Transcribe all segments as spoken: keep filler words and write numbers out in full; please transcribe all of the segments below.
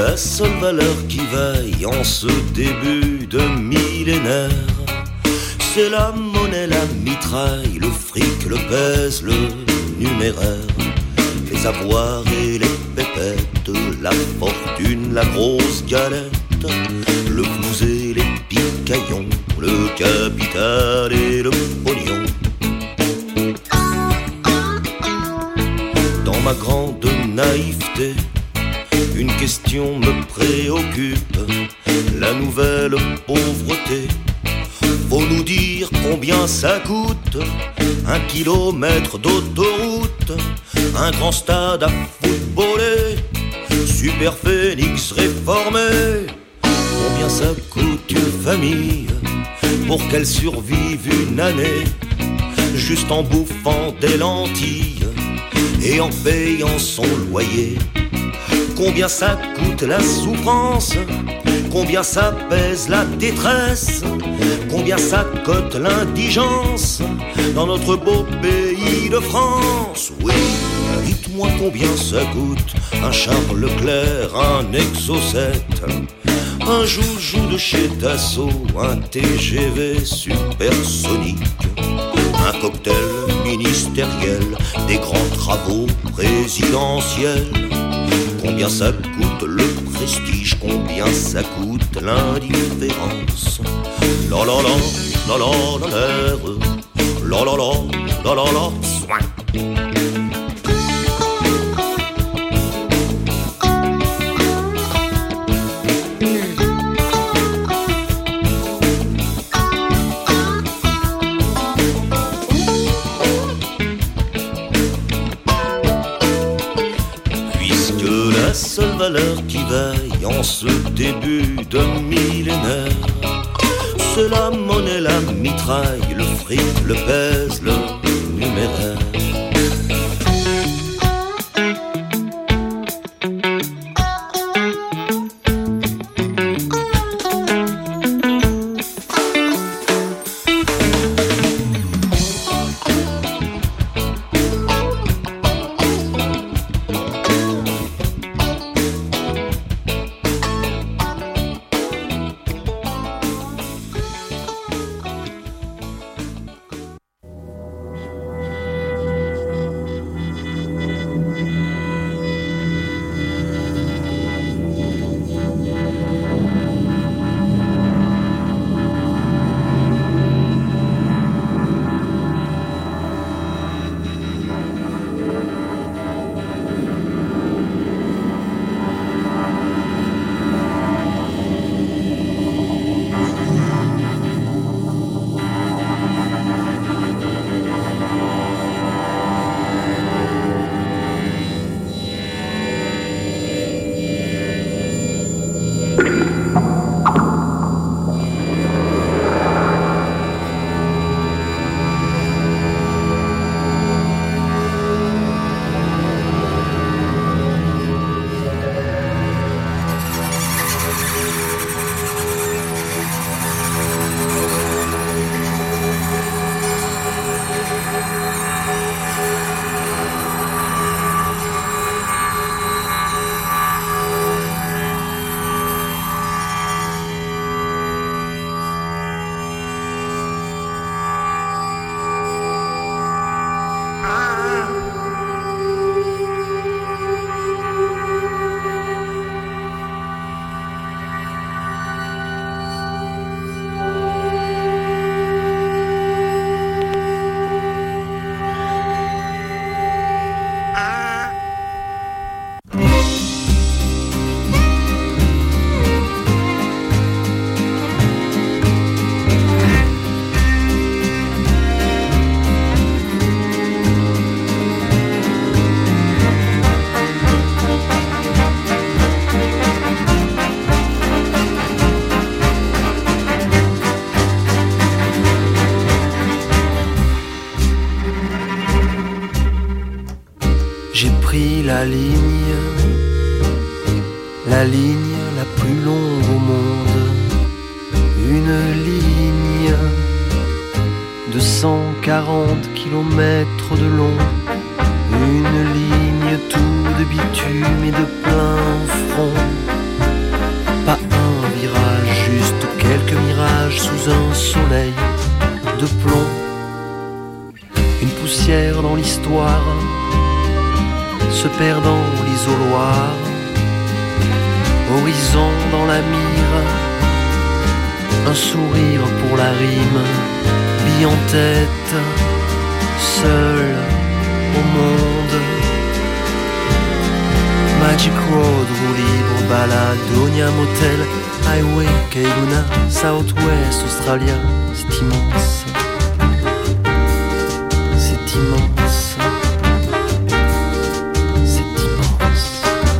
la seule valeur qui vaille en ce début de millénaire, c'est la monnaie, la mitraille, le fric, le pèse, le numéraire, les avoirs et les pépettes, la fortune, la grosse galette, le flouze et les picaillons, le capital et le pognon. Dans ma grande naïveté, une question me préoccupe, la nouvelle pauvreté. Faut nous dire combien ça coûte, un kilomètre d'autoroute, un grand stade à footballer, Super Phoenix réformé. Combien ça coûte une famille pour qu'elle survive une année, juste en bouffant des lentilles et en payant son loyer. Combien ça coûte la souffrance, combien ça pèse la détresse, combien ça cote l'indigence dans notre beau pays de France. Oui, dites-moi combien ça coûte un Charles Leclerc, un Exocet, un joujou de chez Dassault, un T G V supersonique, un cocktail ministériel, des grands travaux présidentiels. Combien ça coûte le prestige, combien ça coûte l'indifférence. La la la, la la la l'air, la la la, la la la, soin. La seule valeur qui vaille en ce début de millénaire, c'est la monnaie, la mitraille, le fric, le pèse, le numéraire. La ligne, la ligne la plus longue au monde, une ligne de cent quarante kilomètres de long, une ligne tout de bitume et de plein front, l'histoire, se perd dans l'isoloir, horizon dans la mire, un sourire pour la rime, bille en tête, seul au monde. Magic Road, roue libre, balade, Onia Motel, Highway, Kailuna, Southwest, Australia, c'est immense, c'est immense, c'est immense.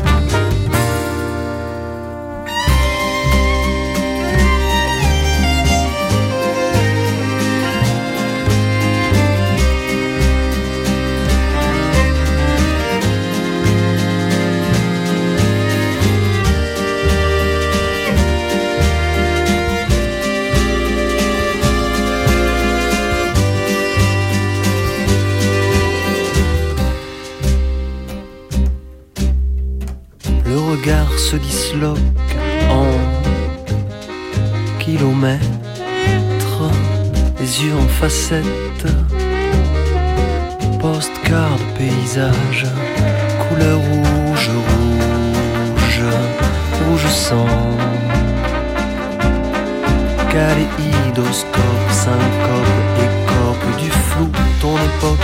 Se disloque en kilomètres, les yeux en facettes, postcard de paysage, couleur rouge, rouge, rouge sang, kaléidoscope, syncope, écope du flou, ton époque.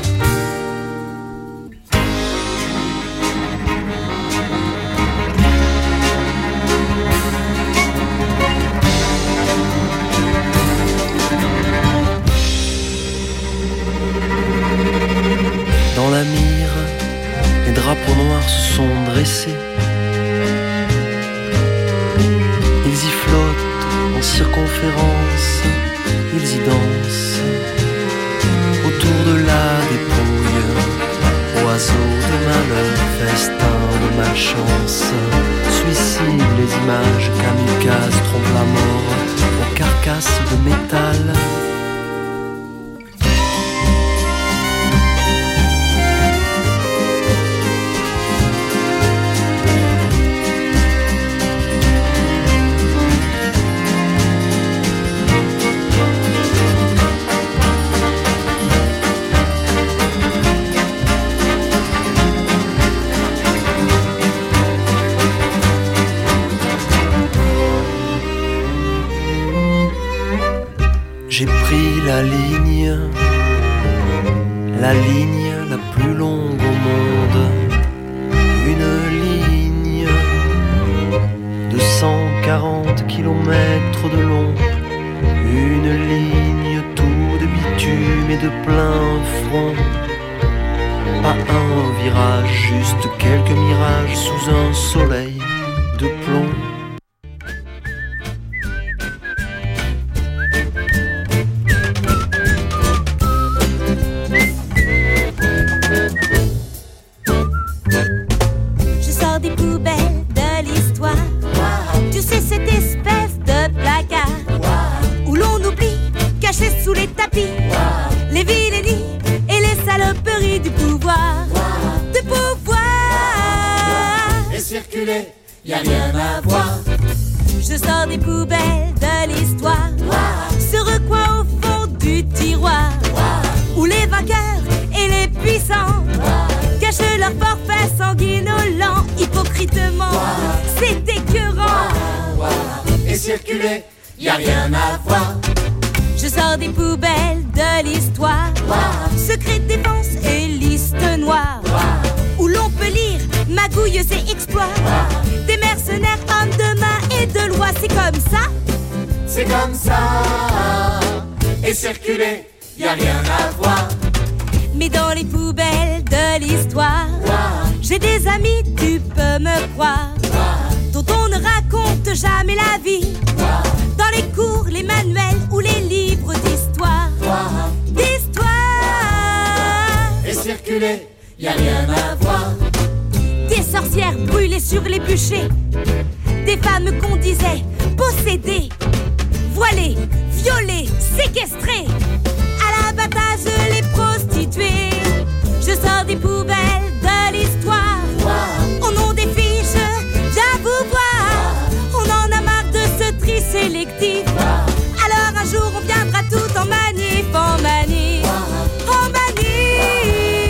Drapeaux noirs se sont dressés, ils y flottent en circonférence, ils y dansent autour de la dépouille, oiseaux de malheur, festin de malchance, suicide les images, kamikazes trompent la mort aux carcasses de métal. J'ai pris la ligne, la ligne la plus longue au monde, une ligne de cent quarante kilomètres de long, une ligne tout de bitume et de plein front. Pas un virage, juste quelques mirages sous un soleil de plomb. Y'a rien à voir. Je sors des poubelles de l'histoire, wow. Ce recoin au fond du tiroir, wow. Où les vainqueurs et les puissants, wow. Cachent leur forfait sanguinolent, hypocritement, wow. C'est écœurant, wow. Wow. Et circuler, y'a rien à voir. Je sors des poubelles de l'histoire, wow. Secret défense et liste noire, wow. Où l'on peut lire magouilles et exploits, wow. Des mercenaires, hommes de main et de loi. C'est comme ça, c'est comme ça. Et circuler, y a rien à voir. Mais dans les poubelles de l'histoire, wow. J'ai des amis, tu peux me croire, wow. Dont on ne raconte jamais la vie, wow. Dans les cours, les manuels ou les livres d'histoire, wow. D'histoire. Et circuler, y a rien à voir. Des sorcières brûlées sur les bûchers, des femmes qu'on disait possédées, voilées, violées, séquestrées, à l'abattage les prostituées. Je sors des poubelles de l'histoire, wow. Au nom des fiches, viens vous voir, wow. On en a marre de ce tri sélectif, wow. Alors un jour on viendra tout en manif, en manif, wow. En manif.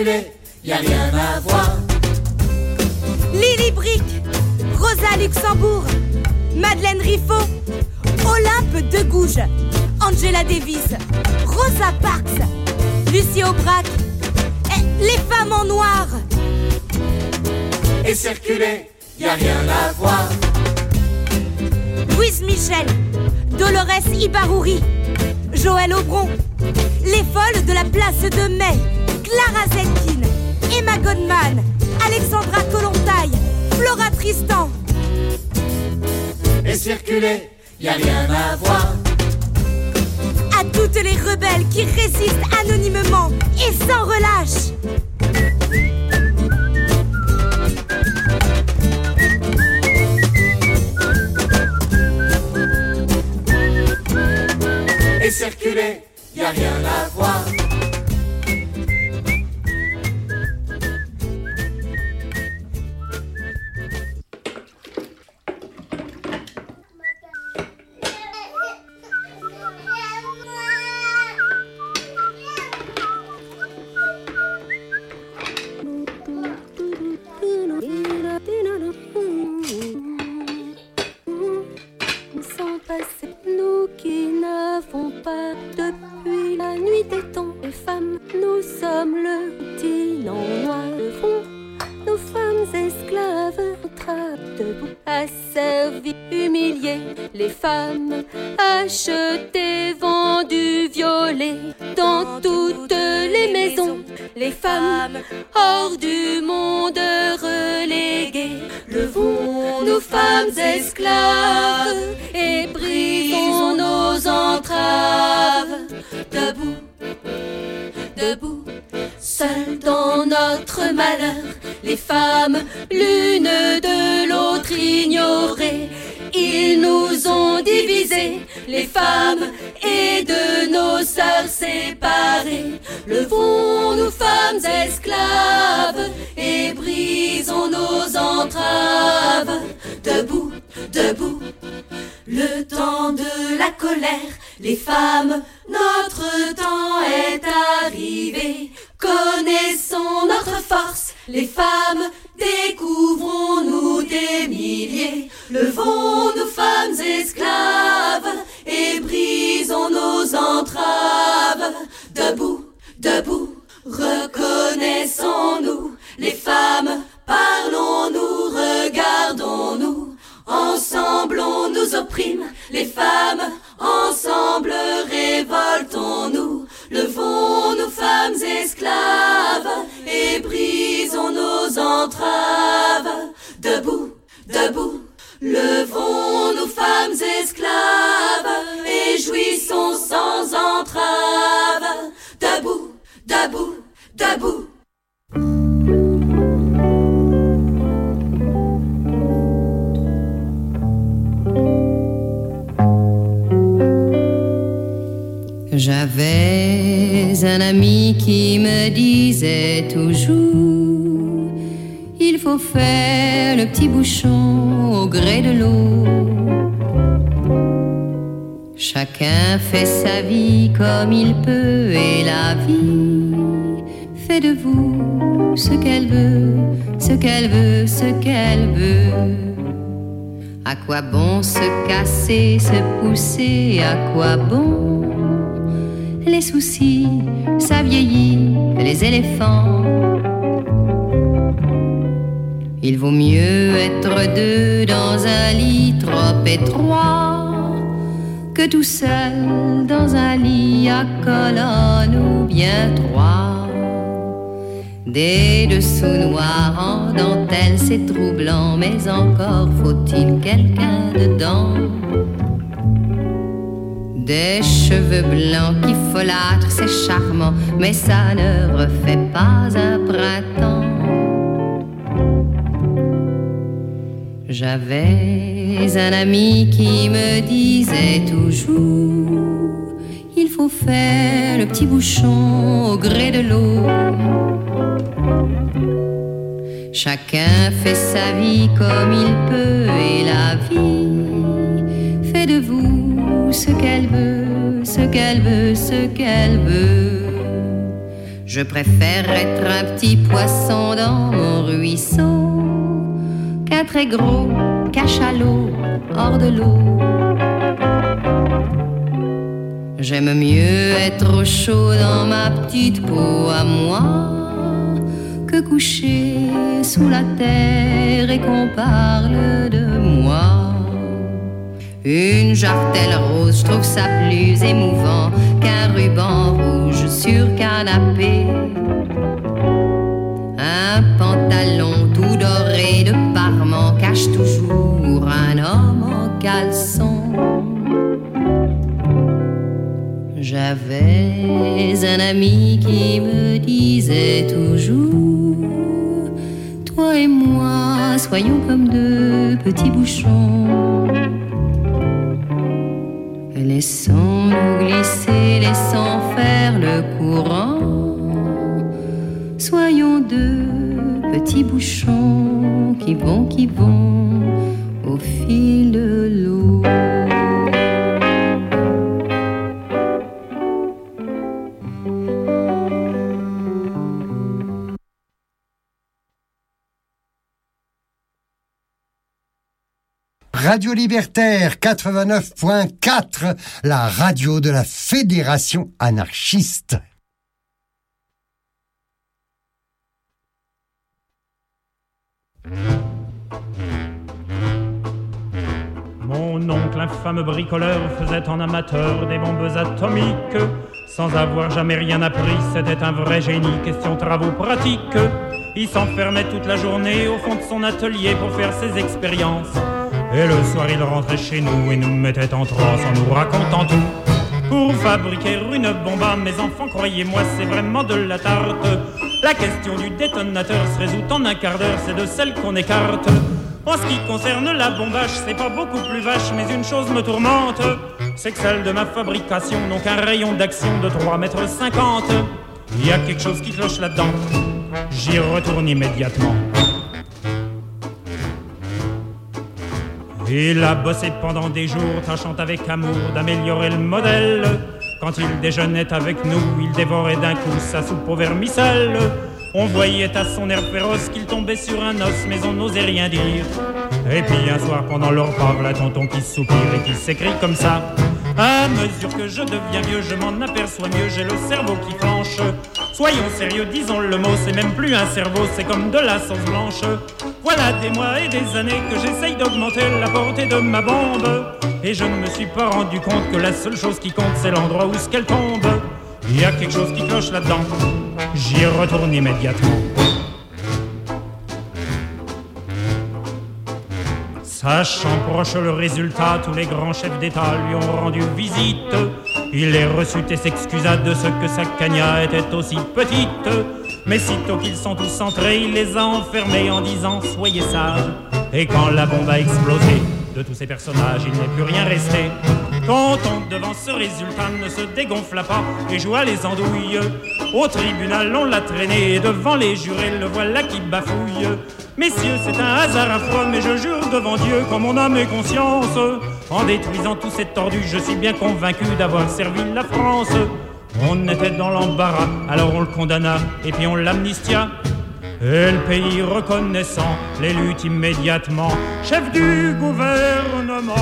circuler, y a rien à voir. Lily Brick, Rosa Luxembourg, Madeleine Riffaut, Olympe de Gouges, Angela Davis, Rosa Parks, Lucie Aubrac, et les femmes en noir. Et circuler, y a rien à voir. Louise Michel, Dolores Ibarrouri, Joël Aubron, les folles de la place de Mai, Clara Zetkin, Emma Goldman, Alexandra Kollontai, Flora Tristan. Et circuler, y a rien à voir. À toutes les rebelles qui résistent anonymement et sans relâche. Et circuler, y a rien à voir. Achetées, vendues, violées dans toutes les maisons. Les femmes hors du monde reléguées. Levons-nous, femmes esclaves, et brisons nos entraves. Debout, debout, seules dans notre malheur, les femmes l'une de l'autre ignorées. Ils nous ont divisés, les femmes, et de nos sœurs séparées. Levons-nous, femmes esclaves, et brisons nos entraves. Debout, debout, le temps de la colère, les femmes, notre temps est arrivé. Connaissons notre force, les femmes, découvrons-nous des milliers. Levons-nous, femmes esclaves, et brisons nos entraves. Debout, debout, reconnaissons-nous, les femmes, parlons-nous, regardons-nous. Ensemble on nous opprime, les femmes, ensemble révoltons-nous. Levons-nous, femmes esclaves, et brisons nos entraves. Debout, debout, levons-nous, femmes esclaves, et jouissons sans entrave. Debout, debout, debout. J'avais un ami qui me disait toujours: il faut faire le petit bouchon au gré de l'eau. Chacun fait sa vie comme il peut, et la vie fait de vous ce qu'elle veut, ce qu'elle veut, ce qu'elle veut. À quoi bon se casser, se pousser, à quoi bon les soucis, ça vieillit les éléphants. Il vaut mieux être deux dans un lit trop étroit que tout seul dans un lit à colonne ou bien trois. Des dessous noirs en dentelle, c'est troublant, mais encore faut-il quelqu'un dedans. Des cheveux blancs qui folâtrent, c'est charmant, mais ça ne refait pas un printemps. J'avais un ami qui me disait toujours: il faut faire le petit bouchon au gré de l'eau. Chacun fait sa vie comme il peut, et la vie fait de vous ce qu'elle veut, ce qu'elle veut, ce qu'elle veut. Je préfère être un petit poisson dans mon ruisseau qu'un très gros cachalot hors de l'eau. J'aime mieux être au chaud dans ma petite peau à moi que coucher sous la terre et qu'on parle de moi. Une jarretelle rose, je trouve ça plus émouvant qu'un ruban rouge sur canapé. Un pantalon tout doré de parement cache toujours un homme en caleçon. J'avais un ami qui me disait toujours: toi et moi, soyons comme deux petits bouchons. Laissons-nous glisser, laissons faire le courant. Soyons deux petits bouchons qui vont, qui vont au fil de l'eau. Radio Libertaire quatre-vingt-neuf point quatre, la radio de la Fédération anarchiste. Mon oncle, infâme bricoleur, faisait en amateur des bombes atomiques. Sans avoir jamais rien appris, c'était un vrai génie, question travaux pratiques. Il s'enfermait toute la journée au fond de son atelier pour faire ses expériences. Et le soir il rentrait chez nous et nous mettait en transe en nous racontant tout. Pour fabriquer une bombe, mes enfants, croyez-moi, c'est vraiment de la tarte. La question du détonateur se résout en un quart d'heure, c'est de celle qu'on écarte. En ce qui concerne la bombage, c'est pas beaucoup plus vache, mais une chose me tourmente, c'est que celle de ma fabrication n'ont qu'un rayon d'action de trois mètres cinquante. Il y a quelque chose qui cloche là-dedans, j'y retourne immédiatement. Il a bossé pendant des jours, tâchant avec amour d'améliorer le modèle. Quand il déjeunait avec nous, il dévorait d'un coup sa soupe au vermicelle. On voyait à son air féroce qu'il tombait sur un os, mais on n'osait rien dire. Et puis un soir pendant le repas, voilà tonton qui soupire et qui s'écrie comme ça: à mesure que je deviens vieux, je m'en aperçois mieux, j'ai le cerveau qui flanche. Soyons sérieux, disons le mot, c'est même plus un cerveau, c'est comme de la sauce blanche. Voilà des mois et des années que j'essaye d'augmenter la portée de ma bombe, et je ne me suis pas rendu compte que la seule chose qui compte, c'est l'endroit où ce qu'elle tombe. Il y a quelque chose qui cloche là-dedans, j'y retourne immédiatement. Sachant proche le résultat, tous les grands chefs d'État lui ont rendu visite. Il les reçut et s'excusa de ce que sa cagna était aussi petite. Mais sitôt qu'ils sont tous entrés, il les a enfermés en disant: soyez sages. Et quand la bombe a explosé, de tous ces personnages, il n'est plus rien resté. Quand on, devant ce résultat, ne se dégonfla pas et joua les andouilles, au tribunal on l'a traîné et devant les jurés, le voilà qui bafouille. Messieurs, c'est un hasard affreux, mais je jure devant Dieu, qu'en mon âme et conscience, en détruisant tous ces tordus, je suis bien convaincu d'avoir servi la France. On était dans l'embarras, alors on le condamna et puis on l'amnistia. Et le pays reconnaissant l'élut immédiatement chef du gouvernement.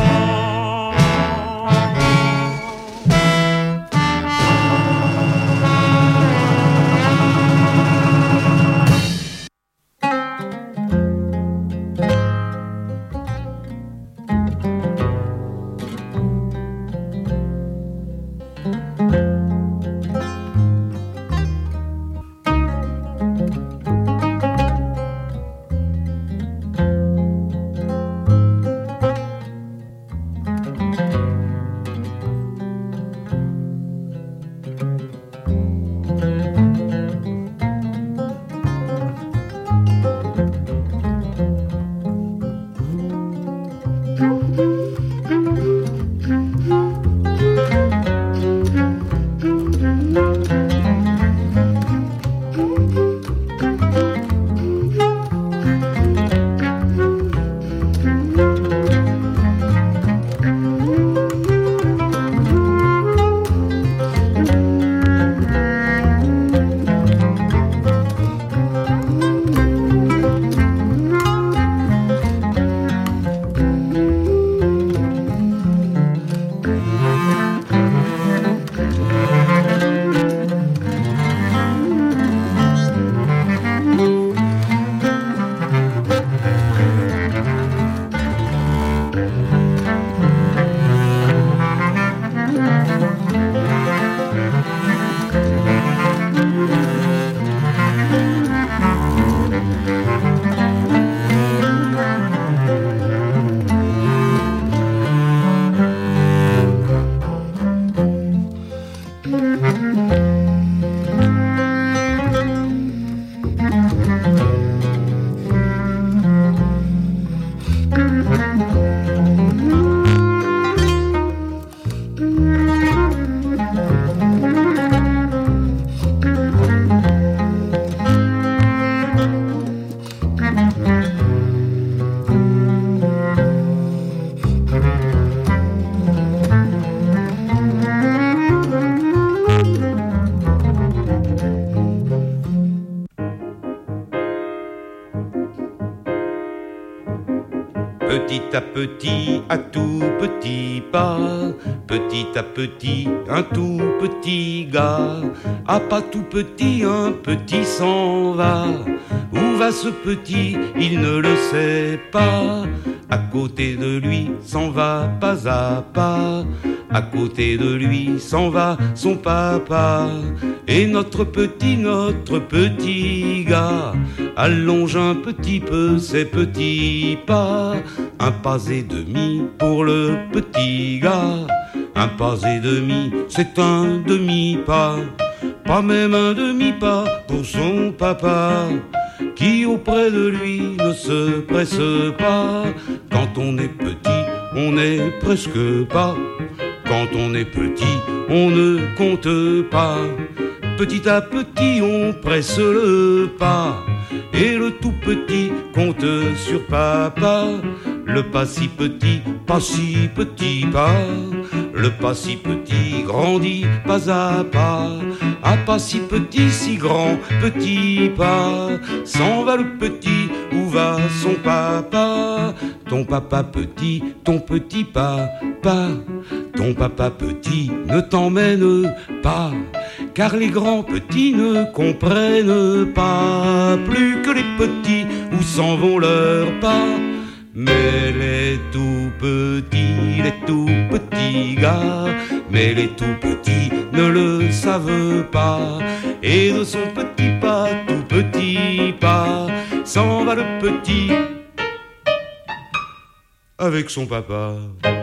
Petit à petit, à tout petit pas, petit à petit, un tout petit gars, à pas tout petit, un petit s'en va. Où va ce petit? Il ne le sait pas. À côté de lui s'en va pas à pas. À côté de lui s'en va son papa. Et notre petit, notre petit gars allonge un petit peu ses petits pas. Un pas et demi pour le petit gars. Un pas et demi, c'est un demi-pas. Pas même un demi-pas pour son papa, qui auprès de lui ne se presse pas. Quand on est petit, on n'est presque pas. Quand on est petit, on ne compte pas. Petit à petit, on presse le pas. Et le tout petit compte sur papa. Le pas si petit, pas si petit pas. Le pas si petit grandit pas à pas. À pas si petit, si grand, petit pas. S'en va le petit, où va son papa? Ton papa petit, ton petit papa. Ton papa petit ne t'emmène pas, car les grands petits ne comprennent pas plus que les petits où s'en vont leurs pas. Mais les tout petits, les tout petits gars, mais les tout petits ne le savent pas. Et de son petit pas, tout petit pas, s'en va le petit avec son papa.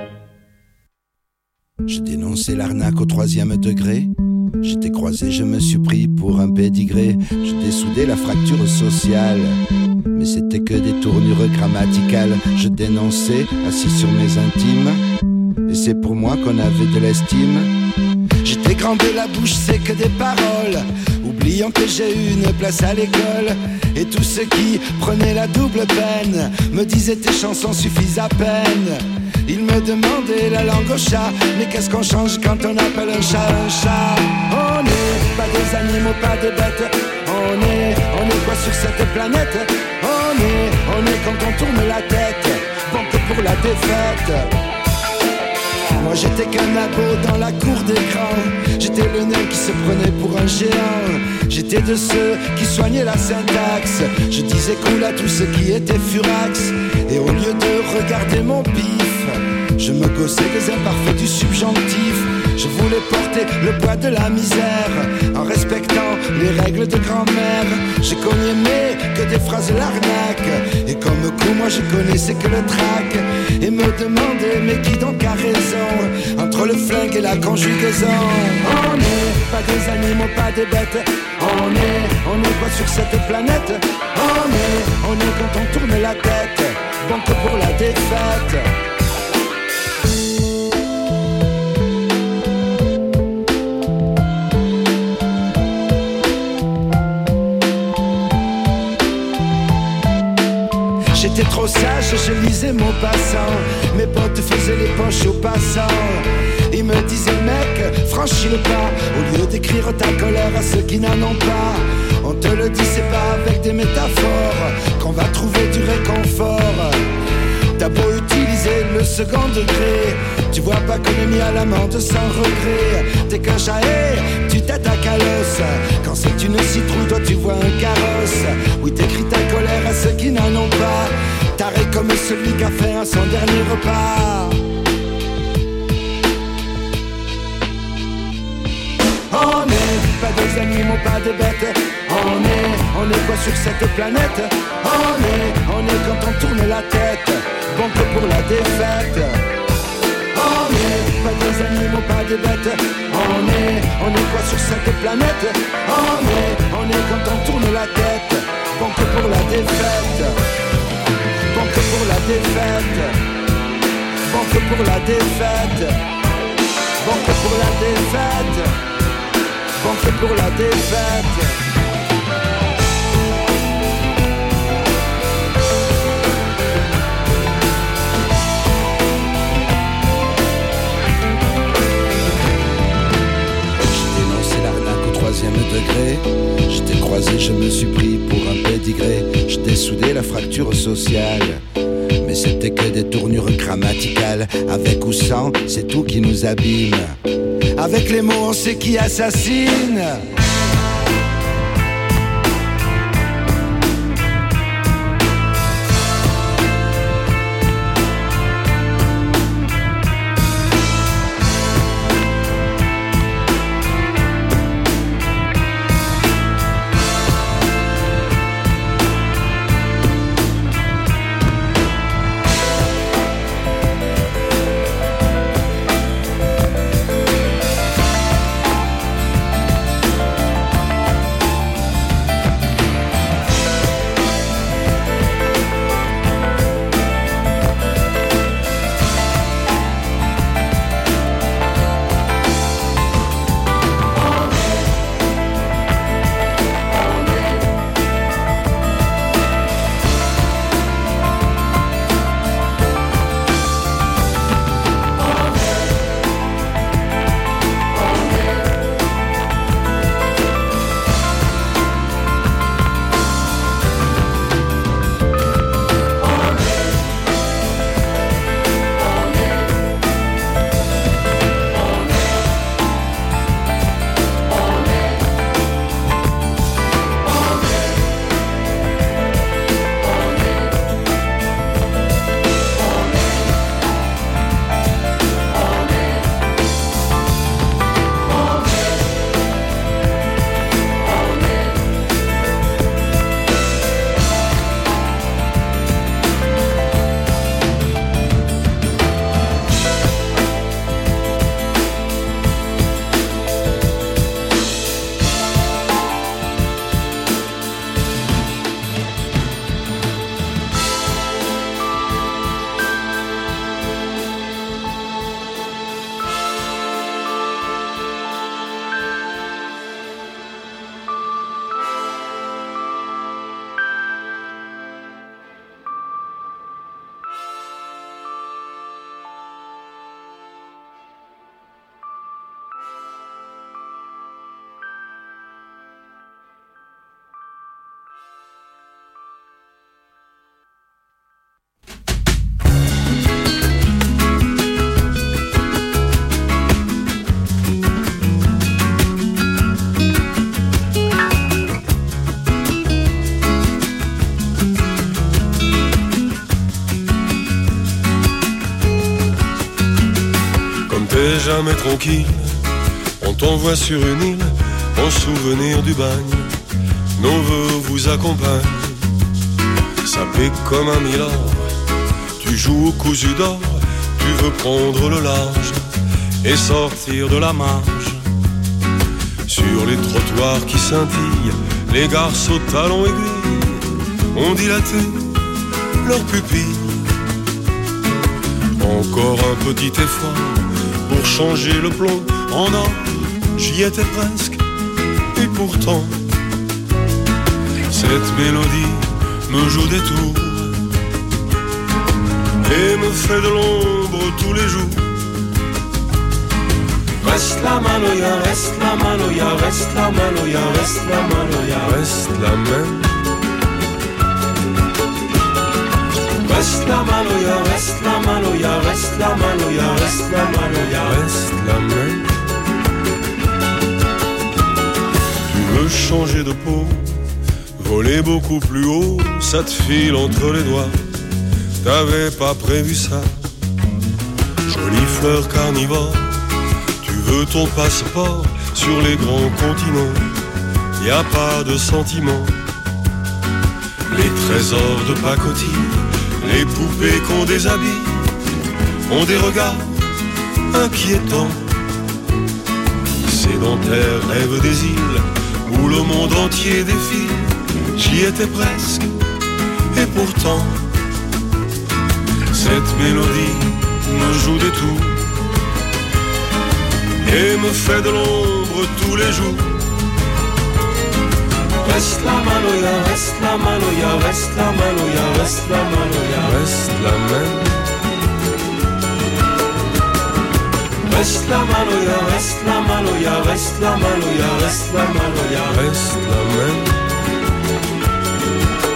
J'ai dénoncé l'arnaque au troisième degré. J'étais croisé, je me suis pris pour un pédigré. J'ai dessoudé la fracture sociale, mais c'était que des tournures grammaticales. Je dénonçais, assis sur mes intimes, et c'est pour moi qu'on avait de l'estime. J'étais grand de la bouche, c'est que des paroles, oubliant que j'ai eu une place à l'école. Et tous ceux qui prenaient la double peine me disaient tes chansons suffisent à peine. Ils me demandaient la langue au chat, mais qu'est-ce qu'on change quand on appelle un chat un chat? On n'est pas des animaux, pas des bêtes. On est, on est quoi sur cette planète? On est, on est quand on tourne la tête, bon que pour la défaite. Moi j'étais qu'un abo dans la cour d'écran. J'étais le nain qui se prenait pour un géant. J'étais de ceux qui soignaient la syntaxe. Je disais cool à tous ceux qui étaient furax. Et au lieu de regarder mon pif, je me gossais des imparfaits du subjonctif. Je voulais porter le poids de la misère en respectant les règles de grand-mère. Je connais mais que des phrases l'arnaque. Et comme coup moi je connaissais que le trac. Et me demandais mais qui donc a raison entre le flingue et la conjugaison? On n'est pas des animaux, pas des bêtes. On est, on est quoi sur cette planète? On est, on est quand on tourne la tête, bon que pour la défaite. J'étais trop sage, je lisais mon passant. Mes potes faisaient les poches aux passants. Ils me disaient mec, franchis le pas. Au lieu d'écrire ta colère à ceux qui n'en ont pas. On te le dit, c'est pas avec des métaphores qu'on va trouver du réconfort. T'as beau utiliser le second degré, tu vois pas qu'on est mis à l'amende sans regret. T'es qu'un chahet, tu t'attaques à l'os. Quand c'est une citrouille, toi tu vois un carrosse. Oui, t'écris ta colère à ceux qui n'en ont pas. Taré comme celui qui a fait à son dernier repas. On n'est pas des animaux, pas des bêtes. On est, on est quoi sur cette planète? On est, on est quand on tourne la tête, bon que pour la défaite. On est pas des animaux, pas des bêtes. On est, on est quoi sur cette planète? On est, on est quand on tourne la tête, bon que pour la défaite. Bon que pour la défaite. Bon que pour la défaite. Bon que pour la défaite. Bon que pour la défaite. J'ai dénoncé l'arnaque au troisième degré. J'étais croisé, je me suis pris pour un pédigré. pédigré, je dessoudais la fracture sociale. Mais c'était que des tournures grammaticales. Avec ou sans, c'est tout qui nous abîme. Avec les mots, on sait qui assassine. Jamais tranquille, on t'envoie sur une île en souvenir du bagne. Nos voeux vous accompagnent, ça pique comme un milord. Tu joues au cousu d'or, tu veux prendre le large et sortir de la marge. Sur les trottoirs qui scintillent, les garces aux talons aiguilles ont dilaté leurs pupilles. Encore un petit effort pour changer le plomb en or, j'y étais presque, et pourtant cette mélodie me joue des tours et me fait de l'ombre tous les jours. Reste la manoya, reste la manoya, reste la manoya, reste la manoya, reste la même. Reste la manoya, reste la manoya, reste la manoya, reste la manoya, reste la même. Tu veux changer de peau, voler beaucoup plus haut, ça te file entre les doigts. T'avais pas prévu ça. Jolie fleur carnivore, tu veux ton passeport sur les grands continents. Y a pas de sentiment. Les trésors de pacotille, les poupées qu'on déshabille ont des regards inquiétants. Sédentaires rêves des îles où le monde entier défile. J'y étais presque, et pourtant cette mélodie me joue des tours et me fait de l'ombre tous les jours. Reste la manoya, reste la manoya, reste la manoya, reste la manoya, reste la même. Reste la manoya, reste la manoya, reste la manoya, reste la manoya, reste la même.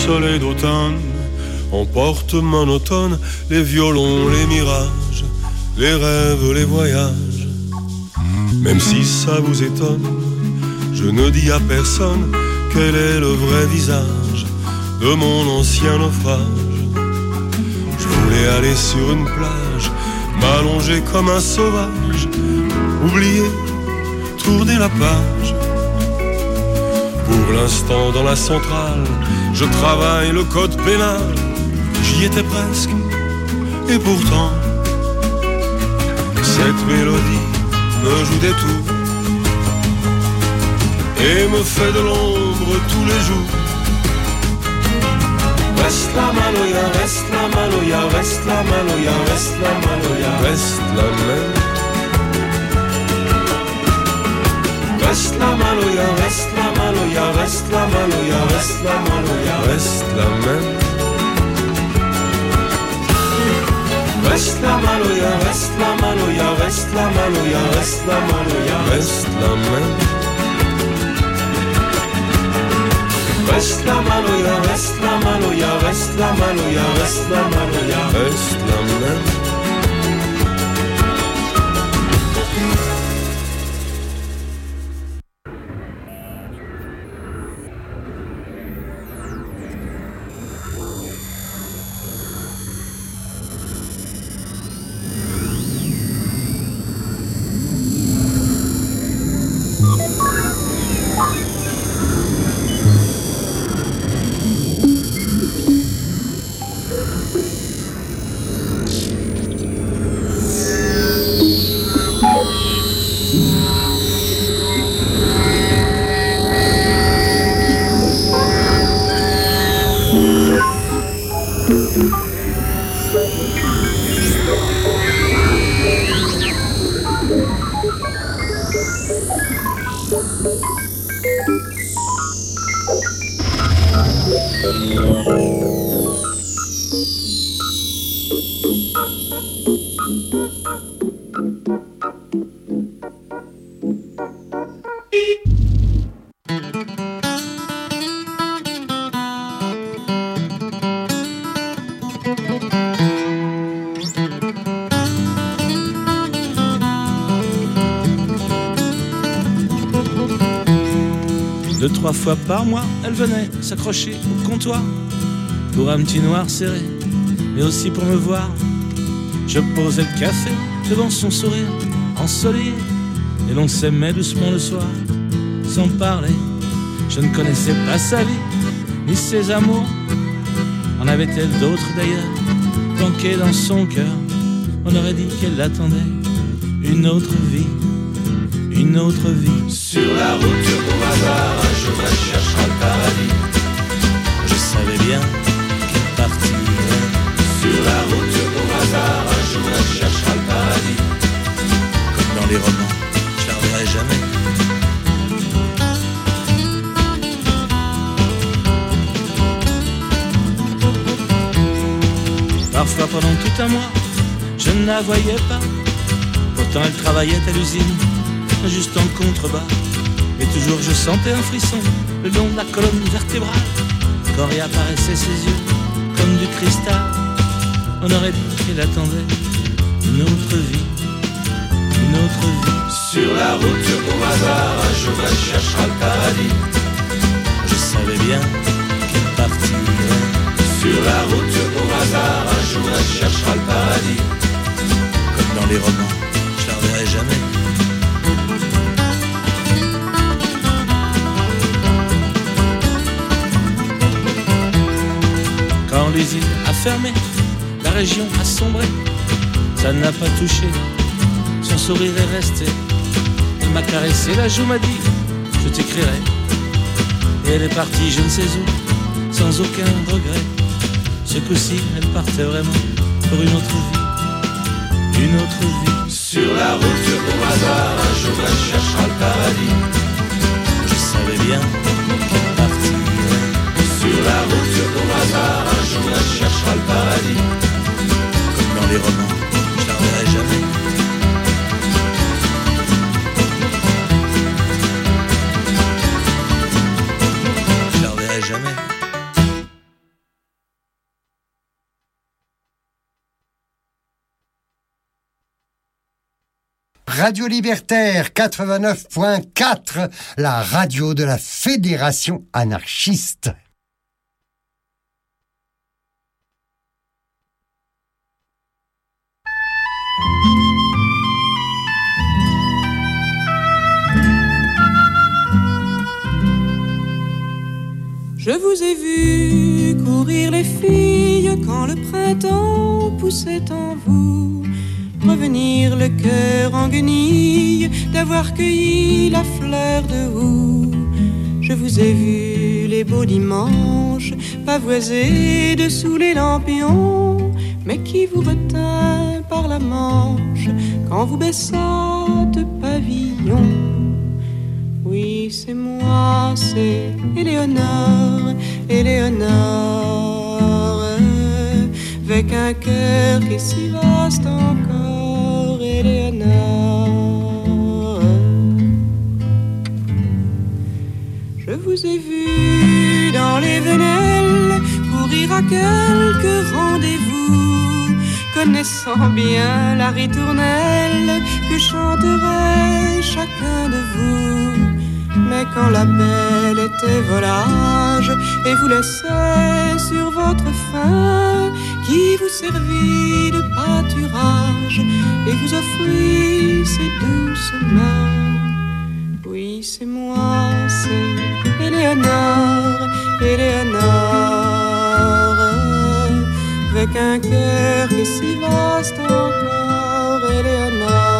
soleil d'automne emporte monotone les violons, les mirages, les rêves, les voyages. Même si ça vous étonne, je ne dis à personne quel est le vrai visage de mon ancien naufrage. Je voulais aller sur une plage, m'allonger comme un sauvage, oublier, tourner la page. Pour l'instant dans la centrale, je travaille le code pénal. J'y étais presque, et pourtant cette mélodie me joue des tours et me fait de l'ombre tous les jours. Reste la maloya, reste la maloya, reste la maloya, reste la maloya, reste la même. Reste la maloya, reste la maloya, reste la maloya, reste la maloya, reste la même. Reste la maloya, reste la maloya, reste la maloya, reste la maloya, reste la même. Reste la maloya, reste la maloya, reste la maloya, reste la maloya, reste la même. Deux, trois fois par mois, elle venait s'accrocher au comptoir pour un petit noir serré, mais aussi pour me voir. Je posais le café devant son sourire ensoleillé, et l'on s'aimait doucement le soir, sans parler. Je ne connaissais pas sa vie, ni ses amours. En avait-elle d'autres d'ailleurs, planquées dans son cœur? On aurait dit qu'elle attendait une autre vie, une autre vie. Sur la route du bon hasard, un jour elle cherchera le paradis. Je savais bien qu'elle partirait. Sur la route du bon hasard, un jour elle cherchera le paradis. Comme dans les romans, je la reverrai jamais. Parfois pendant tout un mois, je ne la voyais pas. Pourtant elle travaillait à l'usine, juste en contrebas. Et toujours je sentais un frisson le long de la colonne vertébrale. Quand réapparaissaient ses yeux comme du cristal, on aurait dit qu'elle attendait une autre vie, une autre vie. Sur la route du bon hasard, un jour elle cherchera le paradis. Je savais bien qu'elle partirait. Sur la route du bon hasard, un jour elle cherchera le paradis. Comme dans les romans, je la reverrai jamais. Quand l'usine a fermé, la région a sombré. Ça n'a pas touché, son sourire est resté. Elle m'a caressé la joue, m'a dit je t'écrirai. Et elle est partie je ne sais où, sans aucun regret. Ce coup-ci, elle partait vraiment pour une autre vie, une autre vie. Sur la route du bon hasard, un jour elle cherchera le paradis. Je savais bien qu'elle partirait. Sur la route du bon hasard, un jour elle cherchera le paradis. Comme dans les romans, je la reverrai jamais. Je la reverrai jamais. Radio Libertaire quatre-vingt-neuf point quatre, la radio de la Fédération anarchiste. Je vous ai vu courir les filles quand le printemps poussait en vous, revenir le cœur en guenille d'avoir cueilli la fleur de houx. Je vous ai vu les beaux dimanches pavoiser dessous les lampions, mais qui vous retint par la manche quand vous baissâtes pavillon. Oui, c'est moi, c'est Éléonore, Éléonore, avec un cœur qui est si vaste encore, Éléonore. Je vous ai vu dans les venelles courir à quelques rendez-vous, connaissant bien la ritournelle que chanterait chacun de vous. Mais quand la belle était volage et vous laissait sur votre faim, qui vous servit de pâturage et vous offrit ses douces mains. Oui, c'est moi, c'est Éléonore, Éléonore, avec un cœur qui est si vaste encore, Éléonore.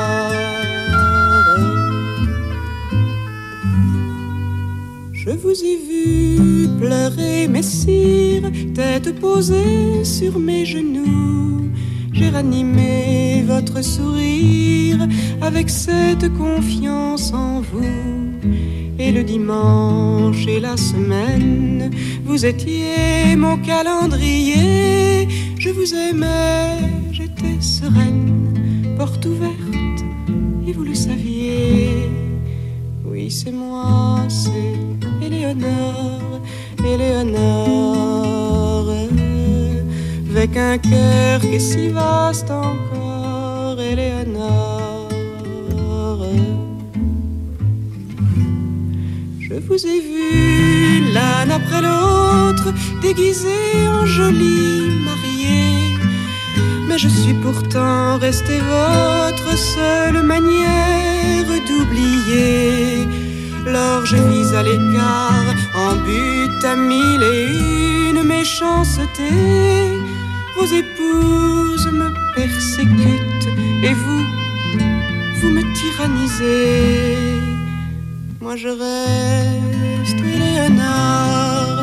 Je vous ai vu pleurer, messire, tête posée sur mes genoux. J'ai ranimé votre sourire avec cette confiance en vous. Et le dimanche et la semaine, vous étiez mon calendrier. Je vous aimais, j'étais sereine, porte ouverte, et vous le saviez. Oui, c'est moi, c'est Éléonore, Éléonore, avec un cœur qui est si vaste encore, Éléonore. Je vous ai vu l'un après l'autre, déguisés en jolie mariée, mais je suis pourtant restée votre seule manière d'oublier. Lors je vis à l'écart, en but à mille et une méchancetés. Vos épouses me persécutent et vous, vous me tyrannisez. Moi je reste Éléonore,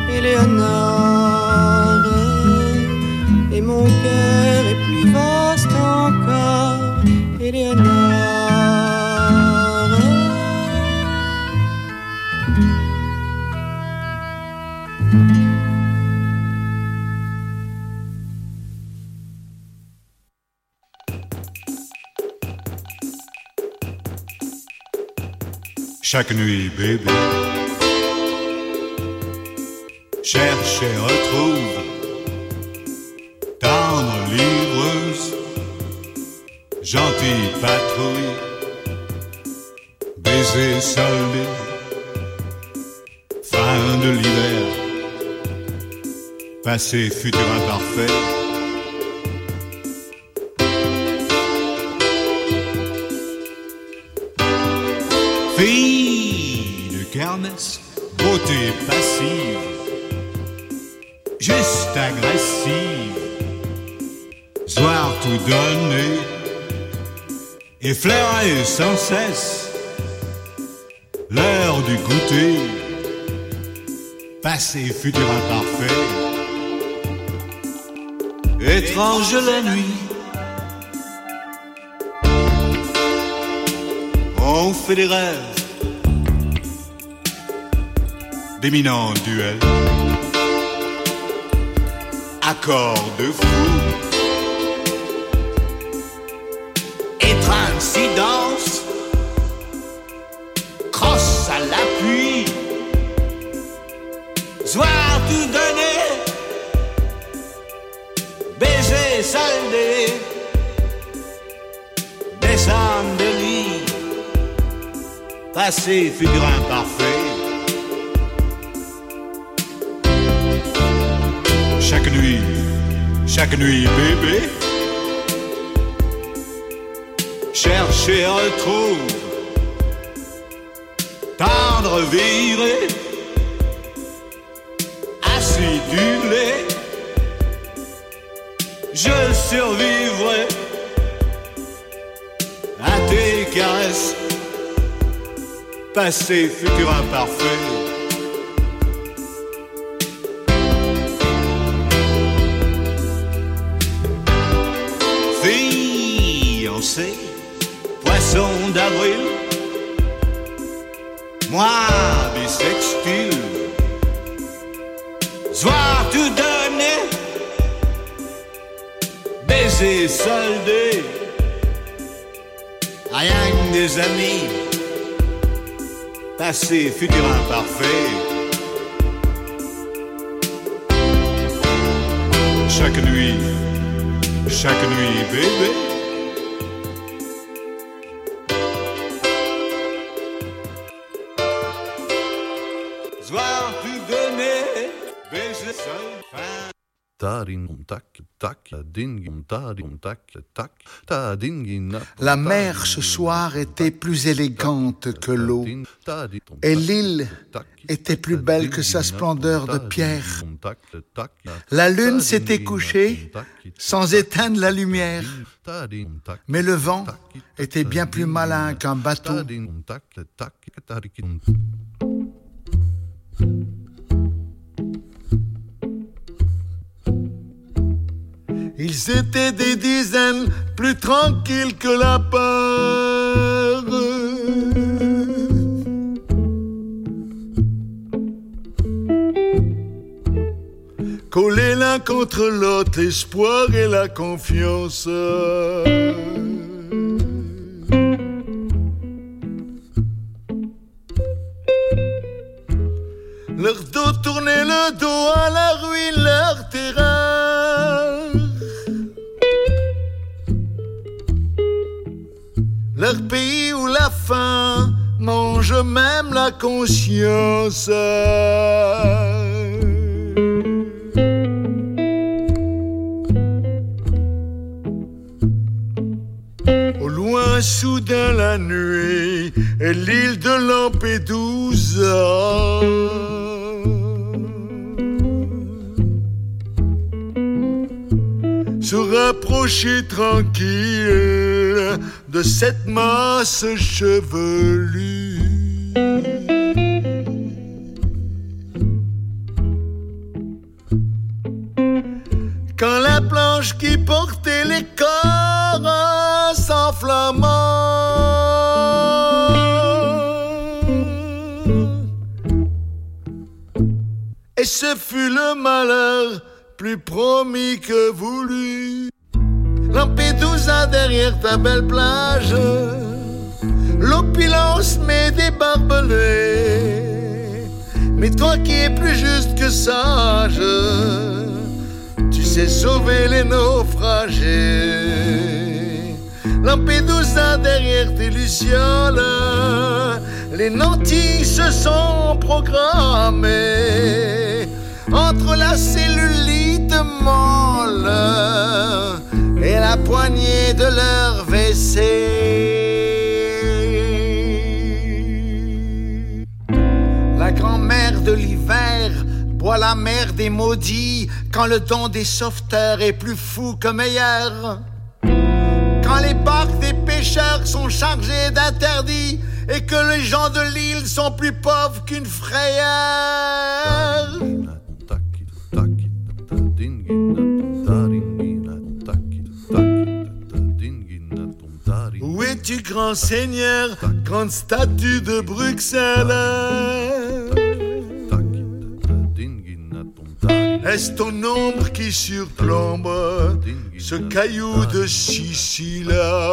Éléonore, et mon cœur est plus vaste encore, Éléonore. Chaque nuit, bébé, cherche et retrouve, tendre livreuse, gentille patrouille, baiser soldé, fin de l'hiver, passé futur imparfait. Fille de kermesse, beauté passive, juste agressive, soir tout donné, effleurer sans cesse l'heure du goûter, passé futur imparfait. Étrange la nuit, on fait des rêves d'éminents duels, accords de fou, étreinte incidence, crosse à l'appui, soir tout donné, baiser soldé, descendre de passé, futur imparfait. Chaque nuit, chaque nuit bébé, cherche et retrouve, tendre viré, acidulé, je survivrai à tes caresses, passé, futur imparfait. Fiancé, poisson d'avril, moi bisextile, soir tout donné, baiser soldé, rien que des amis, passé, futur imparfait. Chaque nuit, chaque nuit bébé, soir tout donné, baiser seul, fin. La mer ce soir était plus élégante que l'eau, et l'île était plus belle que sa splendeur de pierre. La lune s'était couchée sans éteindre la lumière, mais le vent était bien plus malin qu'un bateau. Ils étaient des dizaines, plus tranquilles que la peur. Collés l'un contre l'autre, l'espoir et la confiance. Leur dos tournait le dos à la ruine, leur terreur. Leur pays où la faim mange même la conscience. Au loin, soudain la nuit et l'île de Lampedusa. Se rapprocher tranquille de cette masse chevelue. Quand la planche qui portait les corps s'enflamma, et ce fut le malheur plus promis que voulu. Lampedusa derrière ta belle plage, l'opulence met des barbelés. Mais toi qui es plus juste que sage, tu sais sauver les naufragés. Lampedusa derrière tes lucioles, les nantis se sont programmés entre la cellulite molle et la poignée de leur W C. La grand-mère de l'hiver boit la mer des maudits quand le don des sauveteurs est plus fou que meilleur. Quand les barques des pêcheurs sont chargées d'interdits et que les gens de l'île sont plus pauvres qu'une frayeur. Où es-tu, grand seigneur, grande statue de Bruxelles? Est-ce ton ombre qui surplombe ce caillou de Sicile?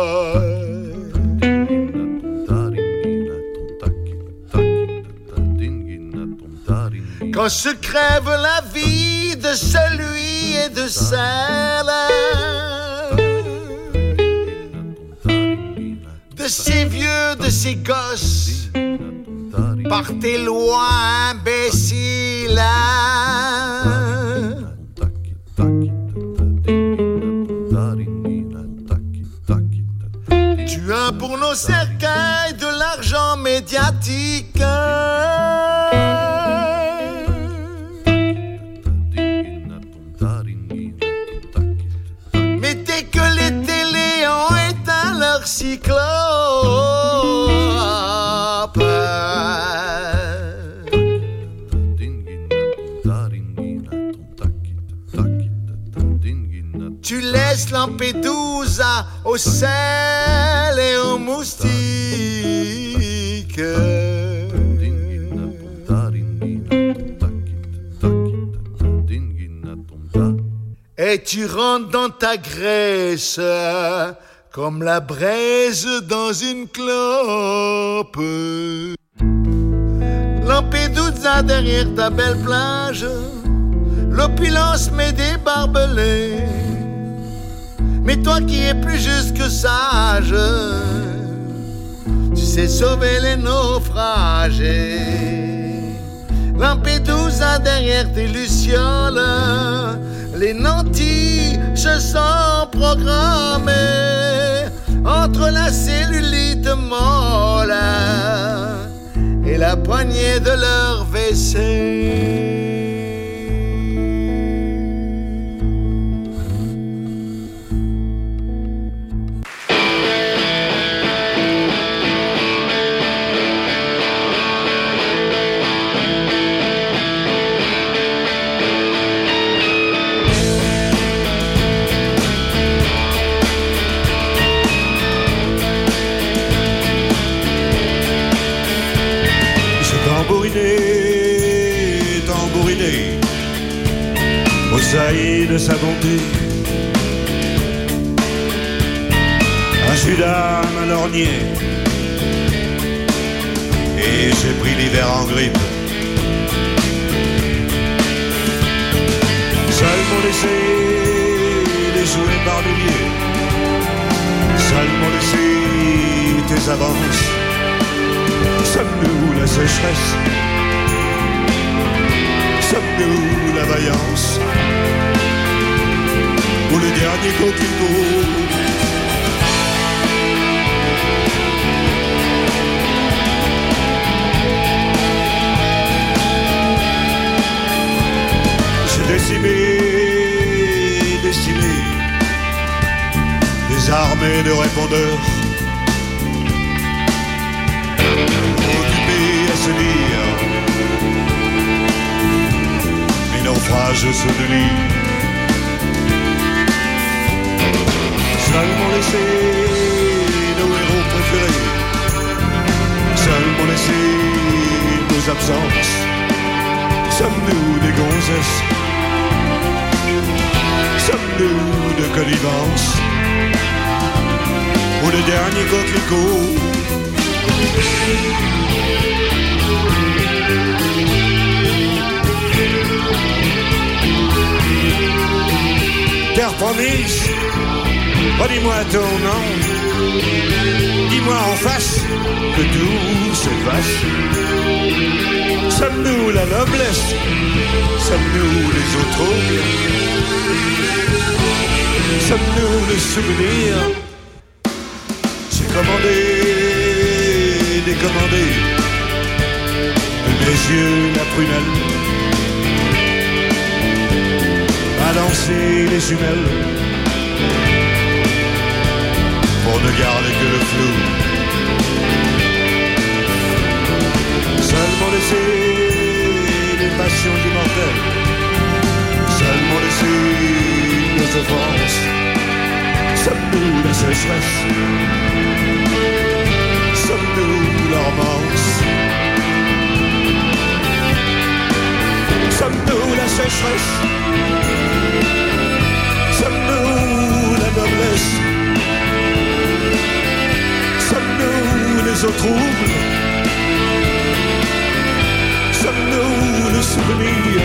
Quand se crève la vie de celui et de celle, de ces vieux, de ces gosses, Partez loin, imbécile. Tu as pour nos cercueils de l'argent médiatique. Mais dès que les télés ont éteint leur cyclope, tu laisses Lampedusa au sel et aux moustiques. Et tu rentres dans ta Grèce comme la braise dans une clope. Lampedusa derrière ta belle plage, l'opulence met des barbelés. Mais toi qui es plus juste que sage, tu sais sauver les naufragés. Lampedusa derrière tes lucioles, les nantis se sont programmés entre la cellulite molle et la poignée de leur W C. Tambouriné, au saillie de sa bonté, un Judas m'a lorgné, et j'ai pris l'hiver en grippe. Seulement laissé les jouets par milliers, seulement laissé tes avances. Sommes-nous la sécheresse? Sommes-nous la vaillance? Ou le dernier coquelicot? J'ai décimé, décimé des armées de répondeurs, à se lire mes naufrages se délient. Seulement laissé nos héros préférés, seulement laissé nos absences. Sommes-nous des gonzesses? Sommes-nous de connivence? Ou le dernier coquelicot? Terre promise, redis-moi ton nom. Dis-moi en face que tout s'efface. Sommes-nous la noblesse? Sommes-nous les autres? Sommes-nous le souvenir? J'ai commandé, décommandé de mes yeux la prunelle, balancer les jumelles pour ne garder que le flou. Seulement laisser les passions immortelles, seulement laisser nos offenses. Sommes-nous la sécheresse? Sommes-nous la romance? Sommes-nous la sécheresse? Sommes-nous la noblesse? Sommes-nous les eaux troubles? Sommes-nous le souvenir?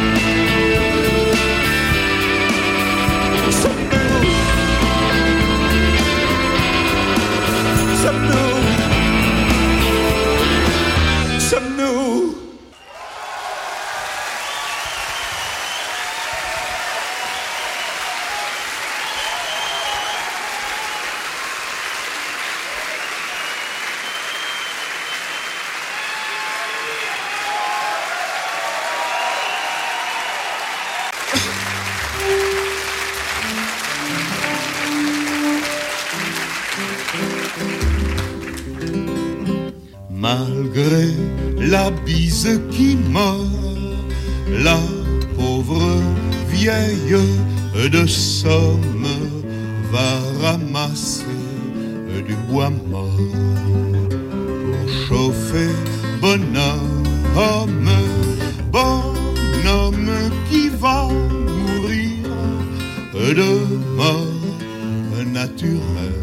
Sommes-nous? Sommes-nous? Sommes-nous? degré, la bise qui mord, la pauvre vieille de Somme va ramasser du bois mort pour chauffer bonhomme, bonhomme qui va mourir de mort naturelle.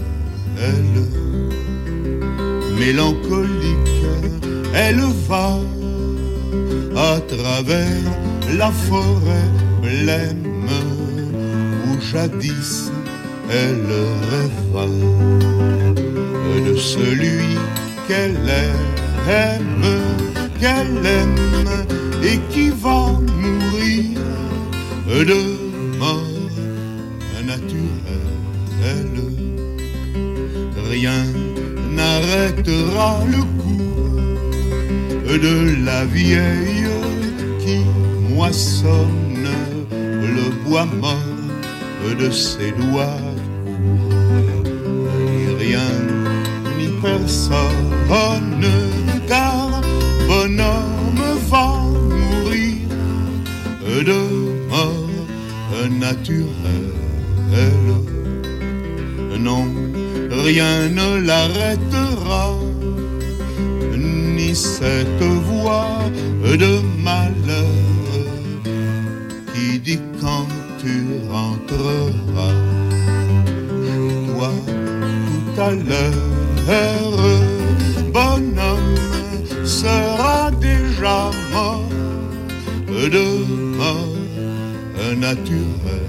Mélancolique, elle va à travers la forêt blême où jadis elle rêva de celui qu'elle aime, qu'elle aime et qui va mourir de mort naturelle. Rien n'arrêtera le cours de la vieille qui moissonne le bois mort de ses doigts courts. Ni rien ni personne, car bonhomme va mourir de mort naturelle. Non, rien ne l'arrêtera, ni cette voix de malheur qui dit quand tu rentreras chez toi tout à l'heure, bonhomme sera déjà mort de mort naturelle.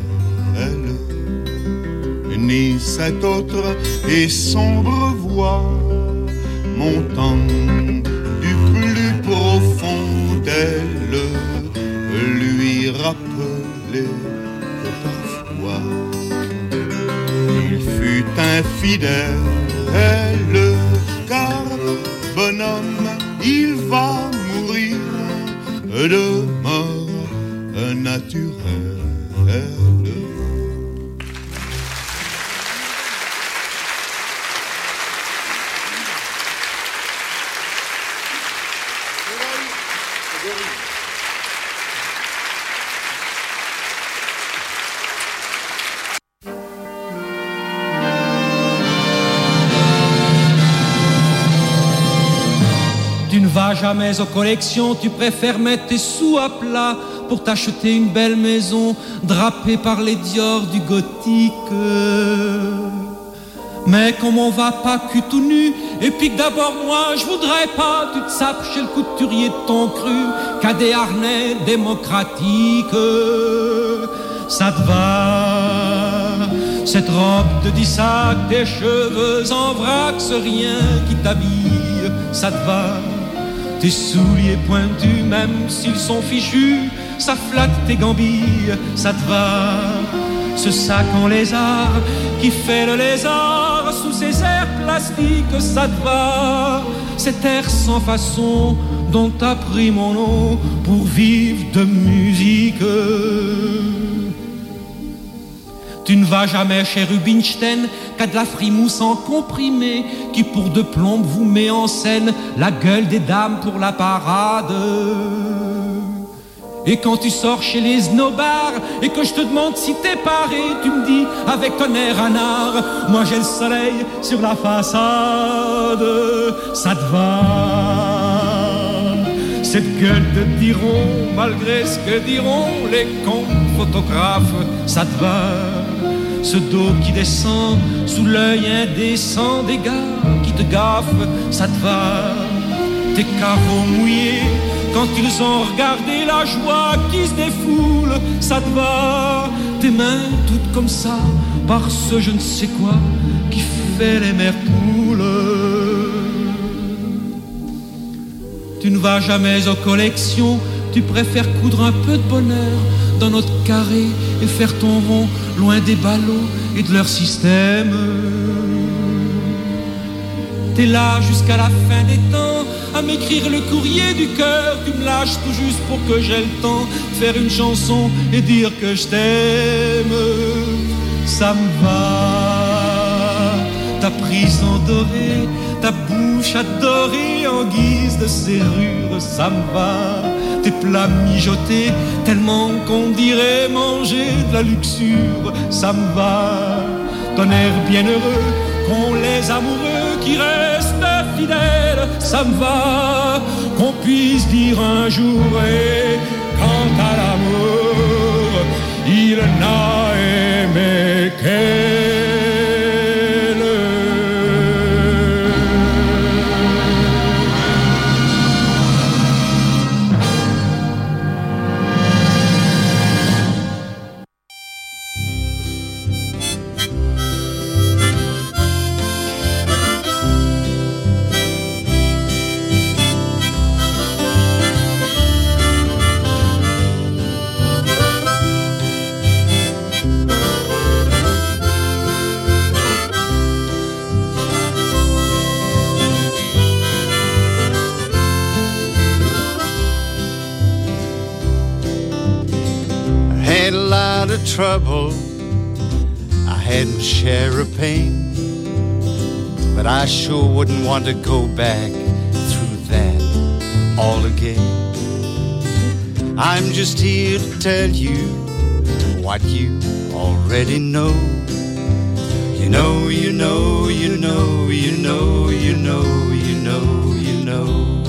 Ni cette autre et sombre voix montant du plus profond d'elle lui rappelait que parfois il fut infidèle, car bonhomme il va mourir de mort naturelle. Va jamais aux collections, tu préfères mettre tes sous à plat pour t'acheter une belle maison drapée par les Dior du gothique. Mais comme on va pas cul tout nu, et puis que d'abord moi je voudrais pas, tu te sapes chez le couturier de ton cru, qu'à des harnais démocratiques. Ça te va, cette robe de dissac, tes cheveux en vrac, c'est rien qui t'habille, ça te va. Tes souliers pointus, même s'ils sont fichus, ça flatte tes gambilles, ça te va. Ce sac en lézard qui fait le lézard sous ses airs plastiques, ça te va. Cet air sans façon dont t'as pris mon nom pour vivre de musique. Tu ne vas jamais chez Rubinstein qu'à de la frimousse en comprimé qui pour de plomb vous met en scène la gueule des dames pour la parade. Et quand tu sors chez les snobards et que je te demande si t'es paré, tu me dis avec ton air anard, moi j'ai le soleil sur la façade. Ça te va, cette gueule de tyron, malgré ce que diront les cons photographes, ça te va. Ce dos qui descend sous l'œil indécent des gars qui te gaffent, ça te va. Tes carreaux mouillés quand ils ont regardé la joie qui se défoule, ça te va. Tes mains toutes comme ça par ce je ne sais quoi qui fait les mères poules. Tu ne vas jamais aux collections, tu préfères coudre un peu de bonheur dans notre carré et faire ton rond loin des ballots et de leur système. T'es là jusqu'à la fin des temps à m'écrire le courrier du cœur. Tu me lâches tout juste pour que j'ai le temps de faire une chanson et dire que je t'aime. Ça me va, ta prise en doré, ta bouche adorée en guise de serrure, ça me va. Tes plats mijotés, tellement qu'on dirait manger de la luxure, ça me va. Ton air bienheureux, qu'ont les amoureux qui restent fidèles, ça me va. Qu'on puisse dire un jour, et quant à l'amour, il n'a aimé qu'elle. Trouble, I had my share of pain, but I sure wouldn't want to go back through that all again. I'm just here to tell you what you already know. You know, you know, you know, you know, you know, you know, you know.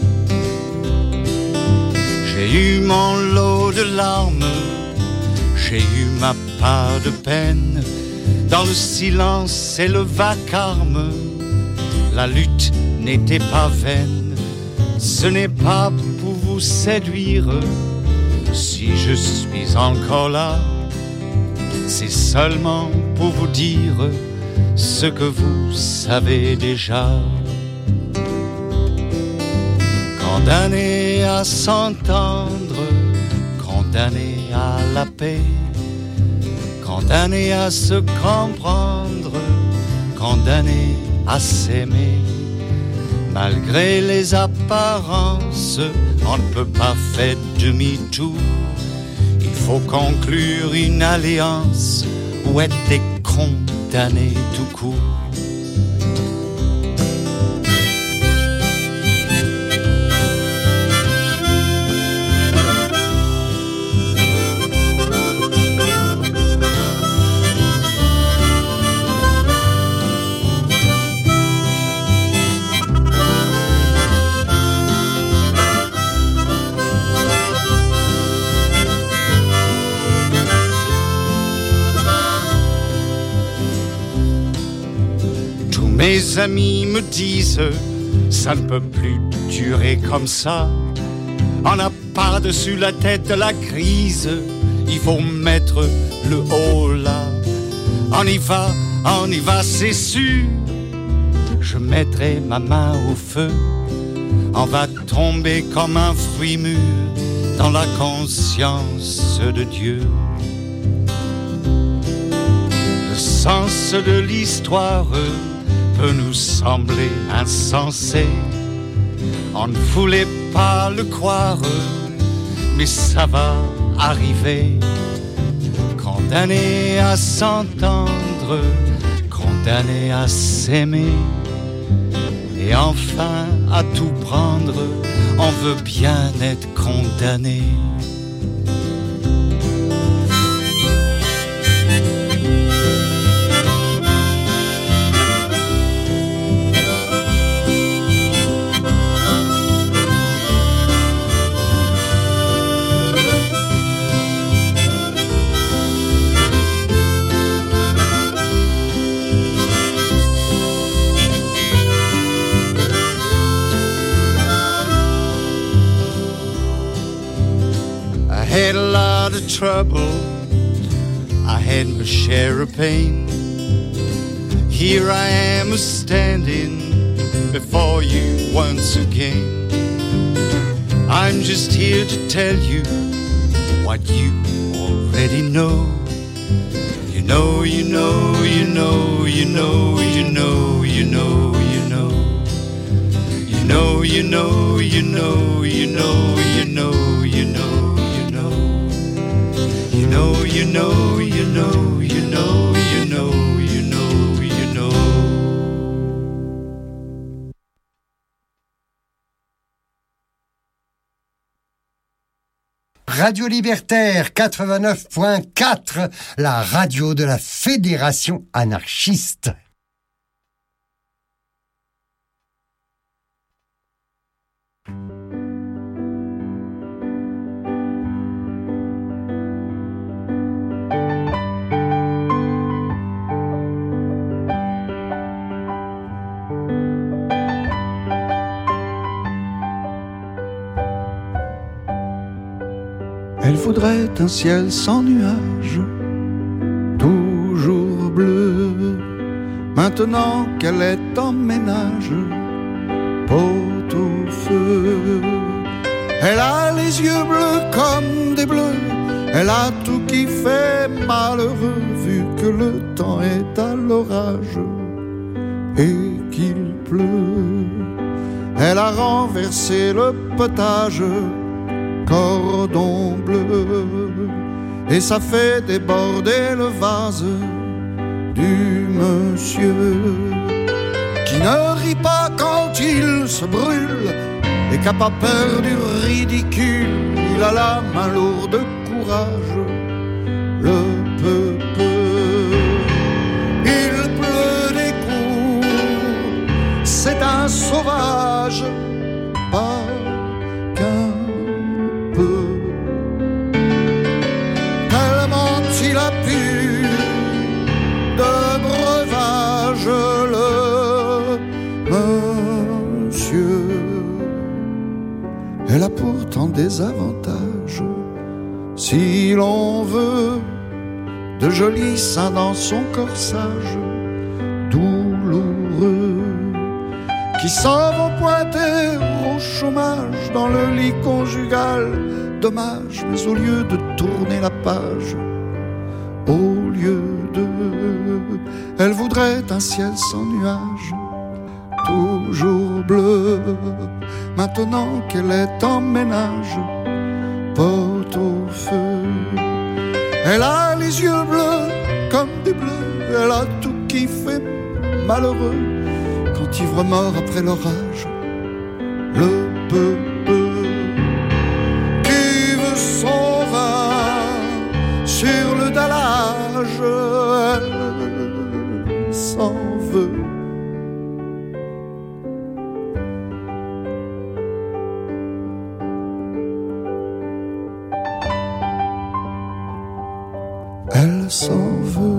J'ai eu mon lot de larmes, j'ai eu ma part de peine. Dans le silence et le vacarme, la lutte n'était pas vaine. Ce n'est pas pour vous séduire si je suis encore là. C'est seulement pour vous dire ce que vous savez déjà. Condamné à s'entendre, condamné à la paix, condamné à se comprendre, condamné à s'aimer. Malgré les apparences, on ne peut pas faire demi-tour. Il faut conclure une alliance ou être condamné tout court. Mes amis me disent, ça ne peut plus durer comme ça. On a par-dessus la tête de la crise, il faut mettre le haut là. On y va, on y va, c'est sûr. Je mettrai ma main au feu. On va tomber comme un fruit mûr dans la conscience de Dieu. Le sens de l'histoire peut nous sembler insensé. On ne voulait pas le croire, mais ça va arriver. Condamné à s'entendre, condamné à s'aimer, et enfin à tout prendre, on veut bien être condamné. I had a lot of trouble, I had my share of pain. Here I am standing before you once again. I'm just here to tell you what you already know. You know, you know, you know, you know, you know, you know, you know. You know, you know, you know, you know, you know, you know. You know, you know, you know, you know, you know, you know, you know. Radio Libertaire quatre-vingt-neuf point quatre, la radio de la Fédération anarchiste. Elle voudrait un ciel sans nuages, toujours bleu, maintenant qu'elle est en ménage, pot au feu. Elle a les yeux bleus comme des bleus, elle a tout qui fait malheureux, vu que le temps est à l'orage et qu'il pleut. Elle a renversé le potage, cordon bleu, et ça fait déborder le vase du monsieur qui ne rit pas quand il se brûle et qui n'a pas peur du ridicule. Il a la main lourde de courage, le peu-peu. Il pleut des coups, c'est un sauvage, pas qu'un peu. Tellement il a pu de breuvage, le monsieur. Elle a pourtant des avantages, si l'on veut, de jolis seins dans son corsage douloureux, qui s'en vont pointer au chômage dans le lit conjugal. Dommage, mais au lieu de tourner la page, au lieu de, elle voudrait un ciel sans nuages, toujours bleu, maintenant qu'elle est en ménage, pot au feu. Elle a les yeux bleus comme des bleus, elle a tout qui fait malheureux, quand ivre mort après l'orage, le peu-peu qui veut son vin sur le dallage, elle s'en veut. Elle s'en veut.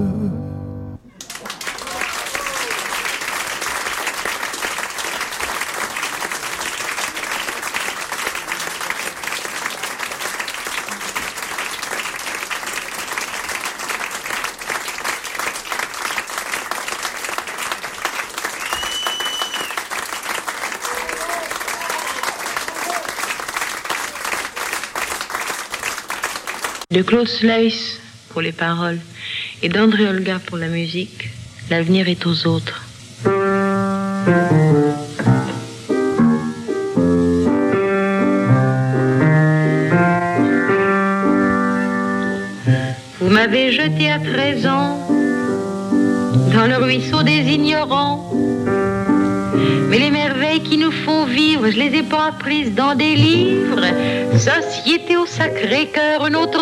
De Klaus Leuss pour les paroles et d'André Olga pour la musique. L'avenir est aux autres. Vous m'avez jeté à treize ans dans le ruisseau des ignorants, mais les merveilles qui nous font vivre, je les ai pas apprises dans des livres. Société au Sacré-Cœur, un autre